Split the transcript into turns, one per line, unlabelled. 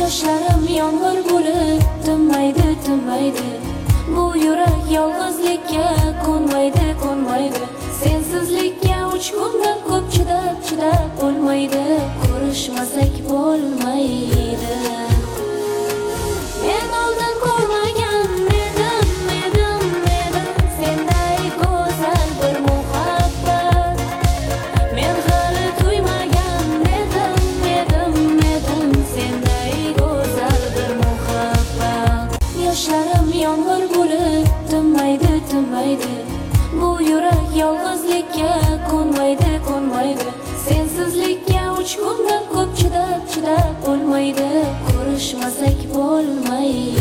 Yoshlarim yomg'ir bo'lib tinmaydi, tinmaydi. Bu yurak yolg'izlikka ko'nmaydi. Sensizlikka 3 kundan ko'p chidab bo'lmaydi. Ko'rishmasak bo'lmaydi. Men oldin ko'rmagan edim senday go'zal bir muhabbat. Men hali tuymagan edim senday go'zal bir muhabbat. Yoshlarim yomg'ir bo'lib tinmaydi. Bu yurak yolg'izlikka ko'nmaydi. Sensizlikka 3 kundan ko'p chidab bo'lmaydi. Ko'rishmasak bo'lmaydi.